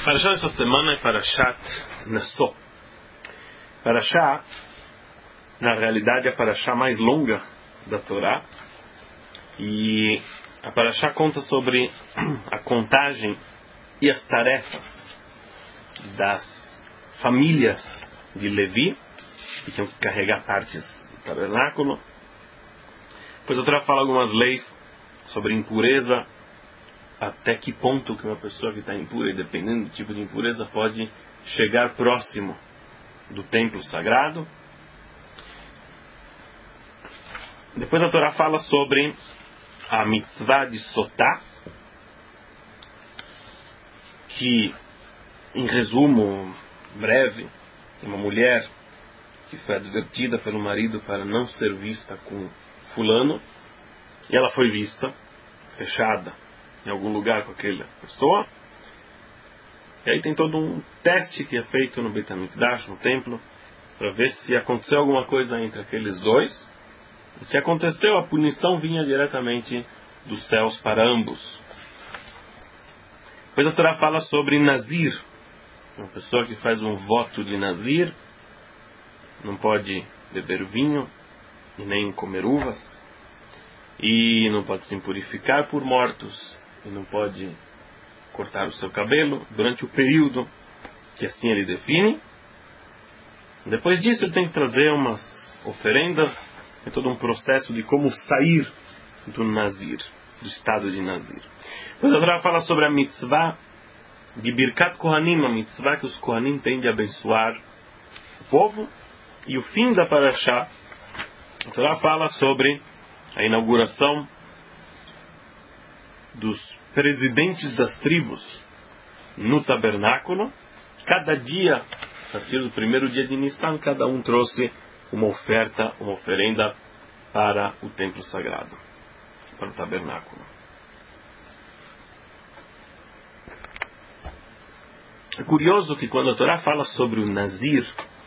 Parashá dessa semana é Parashat Nassó. Parashá, na realidade, é a Parashá mais longa da Torá. E a Parashá conta sobre a contagem e as tarefas das famílias de Levi, que tinham que carregar partes do tabernáculo. Depois a Torá fala algumas leis sobre impureza, até que ponto que uma pessoa que está impura, e dependendo do tipo de impureza, pode chegar próximo do templo sagrado. Depois a Torá fala sobre a mitzvah de Sotá, que, em resumo breve, uma mulher que foi advertida pelo marido para não ser vista com fulano, e ela foi vista, fechada em algum lugar com aquela pessoa. E aí tem todo um teste que é feito no Beit HaMikdash, no templo, para ver se aconteceu alguma coisa entre aqueles dois. E se aconteceu, a punição vinha diretamente dos céus para ambos. Depois a Torá fala sobre Nazir, uma pessoa que faz um voto de Nazir, não pode beber vinho e nem comer uvas, e não pode se impurificar por mortos, e não pode cortar o seu cabelo durante o período que assim ele define. Depois disso ele tem que trazer umas oferendas, é todo um processo de como sair do Nazir, do estado de Nazir. Depois a Torá fala sobre a mitzvah de Birkat Kohanim, a mitzvah que os Kohanim têm de abençoar o povo. E o fim da Parashá, a Torá fala sobre a inauguração dos presidentes das tribos no tabernáculo. Cada dia, a partir do primeiro dia de Nissan, cada um trouxe uma oferta, uma oferenda para o templo sagrado, para o tabernáculo. É curioso que quando a Torá fala sobre o Nazir,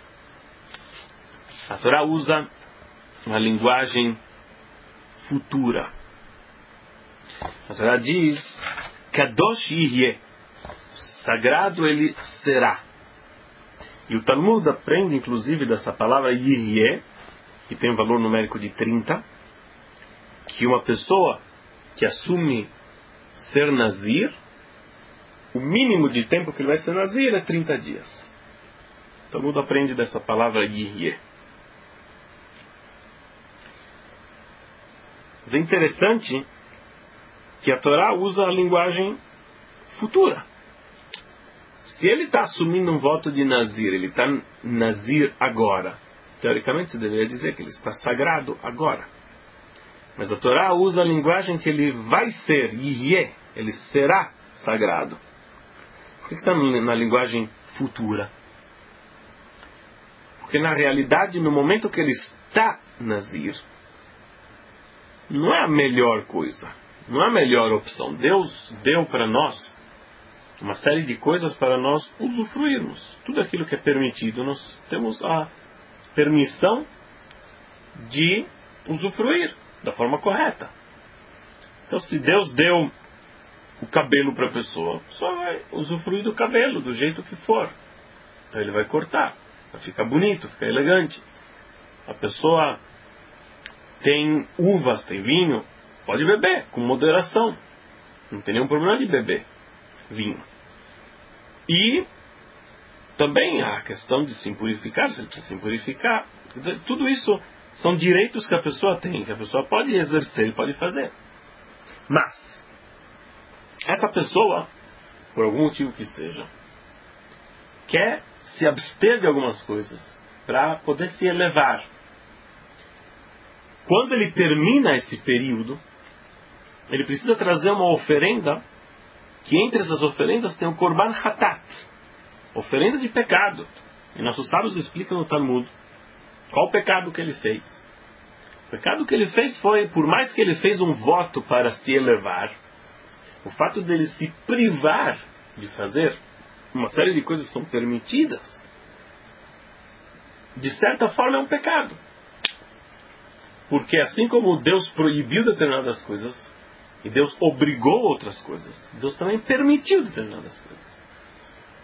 a Torá usa uma linguagem futura. A Torá diz Kadosh Yihyeh, sagrado ele será. E o Talmud aprende inclusive dessa palavra Yihyeh, que tem um valor numérico de 30, que uma pessoa que assume ser Nazir, o mínimo de tempo que ele vai ser Nazir é 30 dias. O Talmud aprende dessa palavra Yihyeh. Mas é interessante que a Torá usa a linguagem futura. Se ele está assumindo um voto de Nazir, ele está Nazir agora, teoricamente você deveria dizer que ele está sagrado agora. Mas a Torá usa a linguagem que ele vai ser, Yihyeh, ele será sagrado. Por que está na linguagem futura? Porque na realidade, no momento que ele está Nazir, não é a melhor coisa, não é a melhor opção. Deus deu para nós uma série de coisas para nós usufruirmos. Tudo aquilo que é permitido, nós temos a permissão de usufruir da forma correta. Então, se Deus deu o cabelo para a pessoa vai usufruir do cabelo do jeito que for. Então ele vai cortar, vai ficar bonito, ficar elegante. A pessoa tem uvas, tem vinho, pode beber com moderação, não tem nenhum problema de beber vinho. E também a questão de se impurificar, se ele precisa se impurificar, tudo isso são direitos que a pessoa tem, que a pessoa pode exercer e pode fazer. Mas essa pessoa, por algum motivo que seja, quer se abster de algumas coisas para poder se elevar. Quando ele termina esse período, ele precisa trazer uma oferenda, que entre essas oferendas tem o Korban Hatat, oferenda de pecado. E nossos sábios explicam no Talmud qual o pecado que ele fez. O pecado que ele fez foi, por mais que ele fez um voto para se elevar, o fato dele se privar de fazer uma série de coisas que são permitidas, de certa forma é um pecado. Porque assim como Deus proibiu determinadas coisas, e Deus obrigou outras coisas, Deus também permitiu determinadas coisas.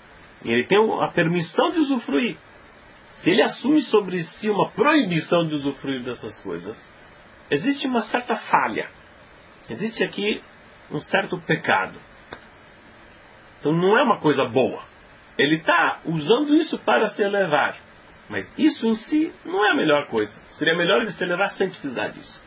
E ele tem a permissão de usufruir. Se ele assume sobre si uma proibição de usufruir dessas coisas, existe uma certa falha. Existe aqui um certo pecado. Então não é uma coisa boa. Ele está usando isso para se elevar. Mas isso em si não é a melhor coisa. Seria melhor ele se elevar sem precisar disso.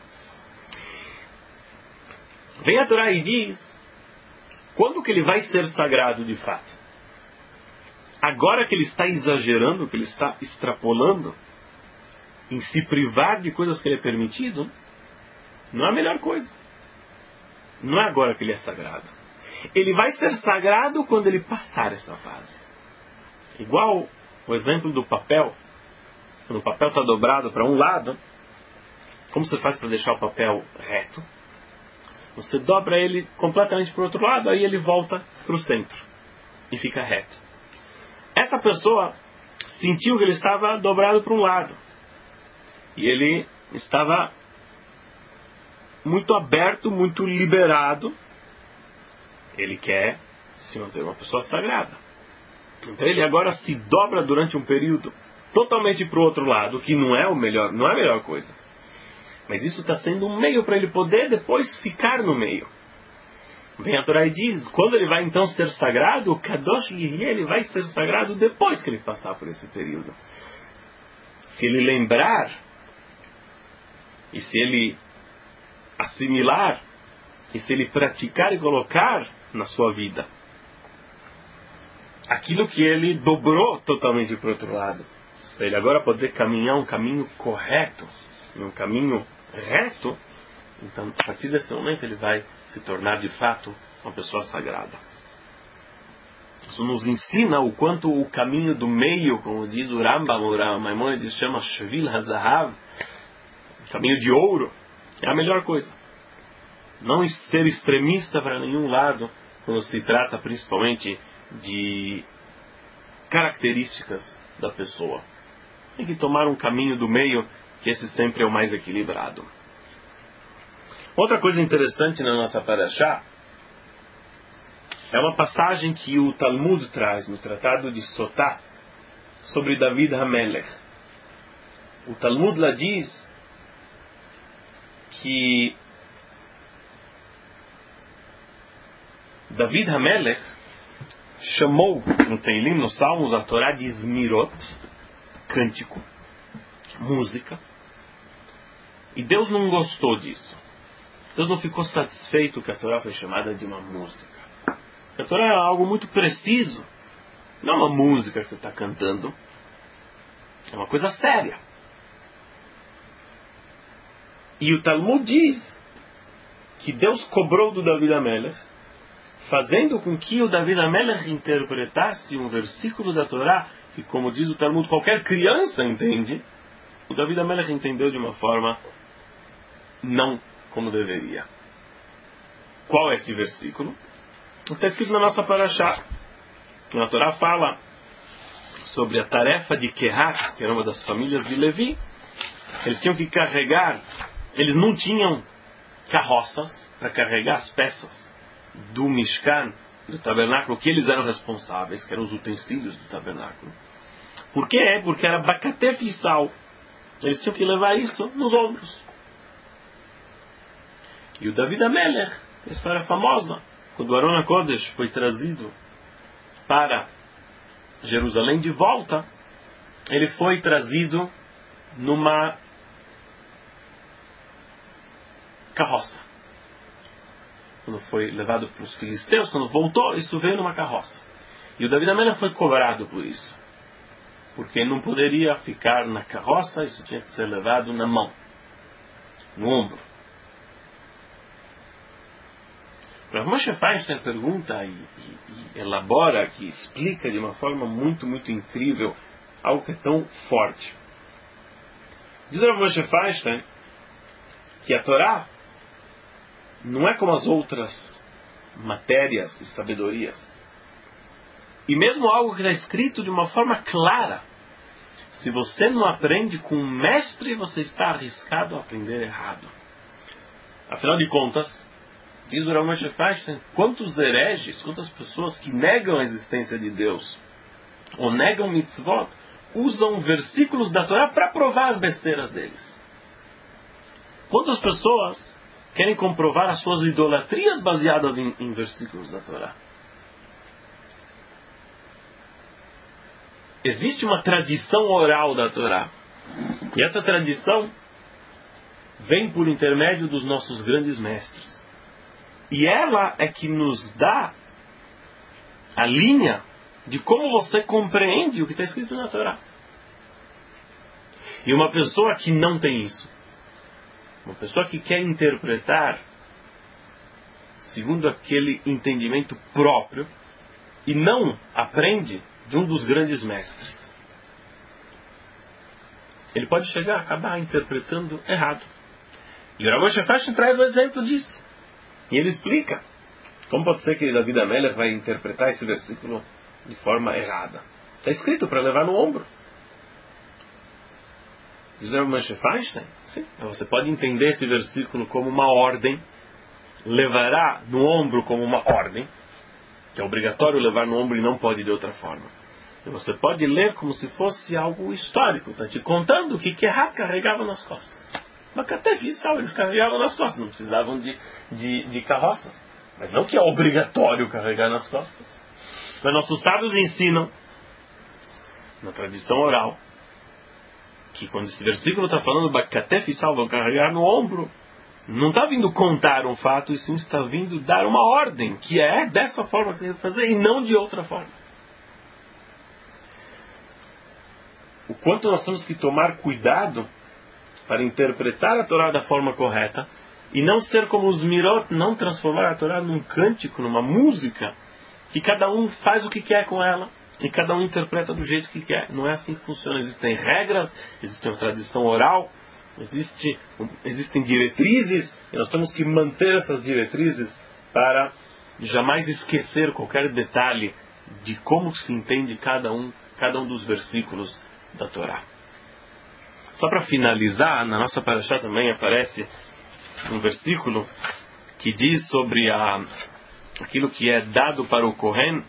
Vem a Torá e diz, quando que ele vai ser sagrado de fato? Agora que ele está exagerando, que ele está extrapolando, em se privar de coisas que ele é permitido, não é a melhor coisa. Não é agora que ele é sagrado. Ele vai ser sagrado quando ele passar essa fase. Igual o exemplo do papel. Quando o papel está dobrado para um lado, como você faz para deixar o papel reto? Você dobra ele completamente para o outro lado, aí ele volta para o centro e fica reto. Essa pessoa sentiu que ele estava dobrado para um lado. E ele estava muito aberto, muito liberado. Ele quer se manter uma pessoa sagrada. Então ele agora se dobra durante um período totalmente para o outro lado, que não é o melhor, não é a melhor coisa. Mas isso está sendo um meio para ele poder depois ficar no meio. Vem a Torá e diz, quando ele vai então ser sagrado, o Kadosh Yihye, ele vai ser sagrado depois que ele passar por esse período. Se ele lembrar, e se ele assimilar, e se ele praticar e colocar na sua vida aquilo que ele dobrou totalmente para o outro lado, para ele agora poder caminhar um caminho correto, um caminho reto, então a partir desse momento ele vai se tornar de fato uma pessoa sagrada. Isso nos ensina o quanto o caminho do meio, como diz o Rambam, o Maimônides chama Shvil HaZahav, caminho de ouro, é a melhor coisa. Não ser extremista para nenhum lado, quando se trata principalmente de características da pessoa. Tem que tomar um caminho do meio, que esse sempre é o mais equilibrado. Outra coisa interessante na nossa parashá é uma passagem que o Talmud traz no Tratado de Sotá sobre David HaMelech. O Talmud lá diz que David HaMelech chamou no Teilim, nos Salmos, a Torá de Zmirot, cântico, música, e Deus não gostou disso. Deus não ficou satisfeito que a Torá foi chamada de uma música. A Torá é algo muito preciso. Não é uma música que você está cantando. É uma coisa séria. E o Talmud diz que Deus cobrou do David HaMelech, fazendo com que o David HaMelech interpretasse um versículo da Torá que, como diz o Talmud, qualquer criança entende. O David HaMelech entendeu de uma forma não como deveria. Qual é esse versículo? Está escrito na nossa parashá. A Torá fala sobre a tarefa de Kehat, que era uma das famílias de Levi. Eles tinham que carregar, eles não tinham carroças para carregar as peças do Mishkan, do tabernáculo, que eles eram responsáveis, que eram os utensílios do tabernáculo. Por quê? Porque era bacatef e sal. Eles tinham que levar isso nos ombros. E o David HaMelech, a história famosa, quando o Aron HaKodesh foi trazido para Jerusalém de volta, ele foi trazido numa carroça. Quando foi levado para os filisteus, quando voltou, isso veio numa carroça. E o David HaMelech foi cobrado por isso. Porque não poderia ficar na carroça, isso tinha que ser levado na mão, no ombro. Rav Moshe Feinstein pergunta e elabora, que explica de uma forma muito, muito incrível algo que é tão forte. Diz Rav Moshe Feinstein que a Torá não é como as outras matérias e sabedorias. E mesmo algo que está escrito de uma forma clara, se você não aprende com um mestre, você está arriscado a aprender errado. Afinal de contas, diz o Rav Moshe Feinstein, quantos hereges, quantas pessoas que negam a existência de Deus ou negam mitzvot, usam versículos da Torá para provar as besteiras deles. Quantas pessoas querem comprovar as suas idolatrias baseadas em versículos da Torá? Existe uma tradição oral da Torá. E essa tradição vem por intermédio dos nossos grandes mestres. E ela é que nos dá a linha de como você compreende o que está escrito na Torá. E uma pessoa que não tem isso, uma pessoa que quer interpretar segundo aquele entendimento próprio e não aprende de um dos grandes mestres, ele pode chegar a acabar interpretando errado. E o Rav Moshe Feinstein traz o exemplo disso. E ele explica como pode ser que David HaMelech vai interpretar esse versículo de forma errada. Está escrito para levar no ombro. Diz o Rav Moshe Feinstein, sim, você pode entender esse versículo como uma ordem, levará no ombro como uma ordem, que é obrigatório levar no ombro e não pode de outra forma. E você pode ler como se fosse algo histórico, está te contando o que Kehat carregava nas costas. Mas até fiscal, eles carregavam nas costas, não precisavam de carroças. Mas não que é obrigatório carregar nas costas. Mas nossos sábios ensinam, na tradição oral, que quando esse versículo está falando Bakatef e Sal vão carregar no ombro, não está vindo contar um fato, e sim está vindo dar uma ordem, que é dessa forma que tem que fazer e não de outra forma. O quanto nós temos que tomar cuidado para interpretar a Torá da forma correta e não ser como os mirot, não transformar a Torá num cântico, numa música, que cada um faz o que quer com ela e cada um interpreta do jeito que quer. Não é assim que funciona. Existem regras, existe uma tradição oral, existem diretrizes, e nós temos que manter essas diretrizes para jamais esquecer qualquer detalhe de como se entende cada um dos versículos da Torá. Só para finalizar, na nossa parashá também aparece um versículo que diz sobre aquilo que é dado para o Kohen,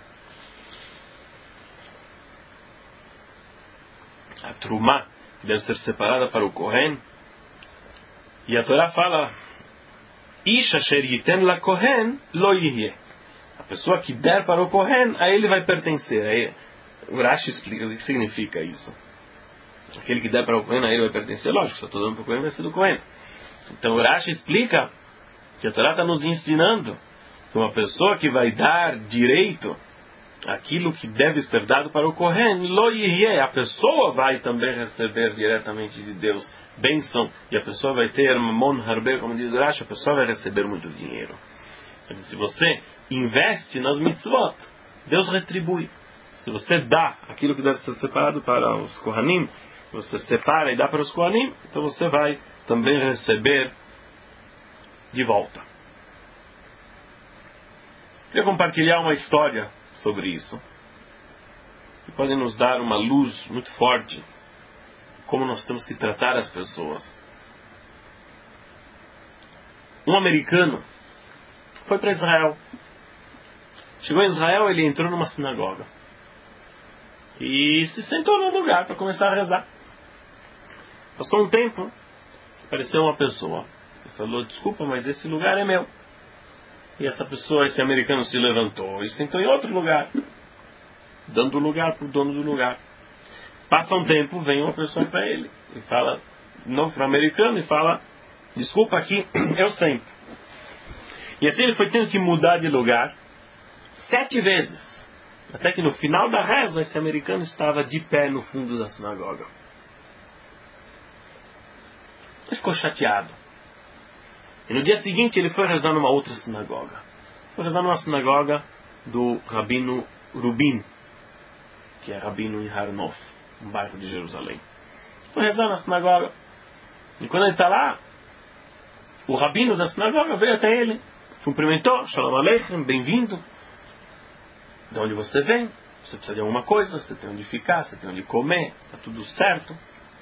a Trumá, que deve ser separada para o Kohen. E a Torá fala: Ish asher yiten la Kohen lo yihyeh. A pessoa que der para o Kohen, a ele vai pertencer. Aí, o Rashi explica o que significa isso. Aquele que der para o Kohen, a ele vai pertencer. Lógico, se eu estou dando para o Kohen, vai ser do Kohen. Então o Rashi explica que a Torá está nos ensinando que uma pessoa que vai dar direito aquilo que deve ser dado para o Kohen, lo yihyeh, a pessoa vai também receber diretamente de Deus bênção, e a pessoa vai ter mamon harbe, como diz o Rashi, a pessoa vai receber muito dinheiro. Então, se você investe nas mitzvot, Deus retribui. Se você dá aquilo que deve ser separado para os Kohanim, você separa e dá para os Kohanim, então você vai também receber de volta. Queria compartilhar uma história sobre isso, que pode nos dar uma luz muito forte como nós temos que tratar as pessoas. Um americano foi para Israel. Chegou em Israel, ele entrou numa sinagoga e se sentou num lugar para começar a rezar. Passou um tempo, apareceu uma pessoa e falou: desculpa, mas esse lugar é meu. E essa pessoa, esse americano, se levantou e sentou em outro lugar, dando lugar para o dono do lugar. Passa um tempo, vem uma pessoa para ele e fala, não para o americano, e fala: desculpa, aqui eu sento. E assim ele foi tendo que mudar de lugar 7 vezes, até que no final da reza esse americano estava de pé no fundo da sinagoga. Ele ficou chateado. E no dia seguinte ele foi rezar numa outra sinagoga. Foi rezar numa sinagoga do Rabino Rubin, que é Rabino em Har Nof, um bairro de Jerusalém. Foi rezar na sinagoga. E quando ele está lá, o rabino da sinagoga veio até ele, cumprimentou: Shalom Aleichem, bem-vindo. De onde você vem? Você precisa de alguma coisa? Você tem onde ficar? Você tem onde comer? Está tudo certo?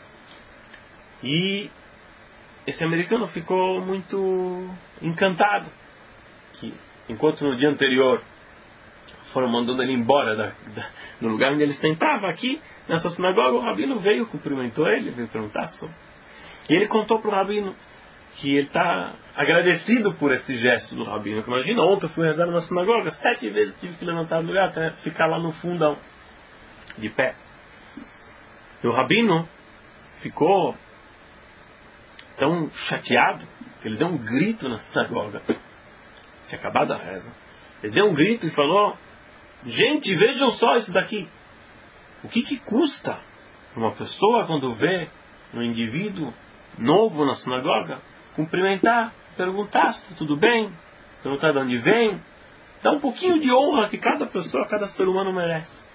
E esse americano ficou muito encantado, que enquanto no dia anterior foram mandando ele embora do lugar onde ele sentava aqui, nessa sinagoga. O rabino veio, cumprimentou ele, veio perguntar sobre. E ele contou para o rabino que ele está agradecido por esse gesto do rabino. Imagina, ontem eu fui rezar numa sinagoga, 7 vezes tive que levantar do lugar até ficar lá no fundão, de pé. E o rabino ficou tão chateado que ele deu um grito na sinagoga. Tinha acabado a reza. Ele deu um grito e falou: gente, vejam só isso daqui. O que custa uma pessoa, quando vê um indivíduo novo na sinagoga, cumprimentar, perguntar se está tudo bem, perguntar de onde vem, dar um pouquinho de honra que cada pessoa, cada ser humano merece.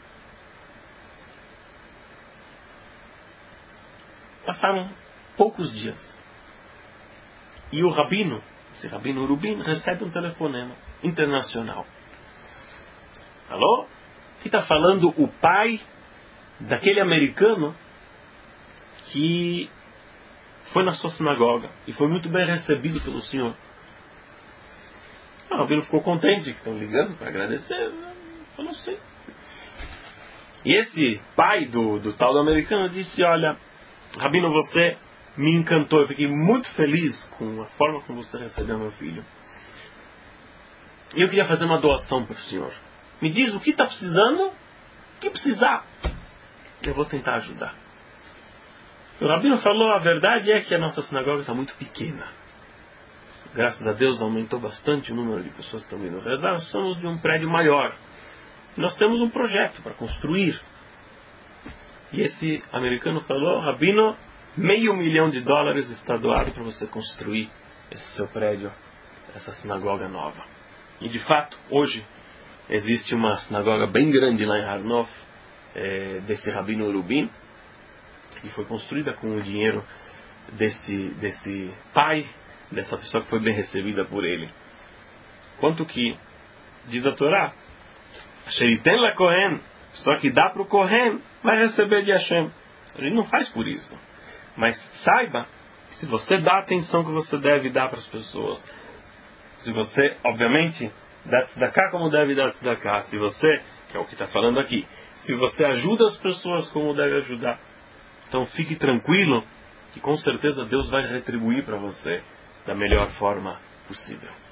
Passaram poucos dias e o rabino, esse rabino Rubin, recebe um telefonema internacional. Alô? Que está falando o pai daquele americano que foi na sua sinagoga e foi muito bem recebido pelo senhor. O rabino ficou contente que estão ligando para agradecer. Falou sim. E esse pai do tal do americano disse: olha, rabino, você me encantou. Eu fiquei muito feliz com a forma como você recebeu meu filho. E eu queria fazer uma doação para o senhor. Me diz o que está precisando, o que precisar. Eu vou tentar ajudar. O rabino falou: a verdade é que a nossa sinagoga está muito pequena. Graças a Deus aumentou bastante o número de pessoas que estão vindo rezar. Nós precisamos de um prédio maior. Nós temos um projeto para construir. E esse americano falou: rabino, $500 mil está doado para você construir esse seu prédio, essa sinagoga nova. E de fato, hoje existe uma sinagoga bem grande lá em Harnof, desse rabino Rubin, que foi construída com o dinheiro desse pai, dessa pessoa que foi bem recebida por ele. Quanto que diz a Torá, Sheriten la Kohen, só que dá para o Kohen, vai receber de Hashem. A gente não faz por isso. Mas saiba que se você dá a atenção que você deve dar para as pessoas, se você, obviamente, dá tzedakah como deve dar tzedakah, se você, que é o que está falando aqui, se você ajuda as pessoas como deve ajudar, então fique tranquilo que com certeza Deus vai retribuir para você da melhor forma possível.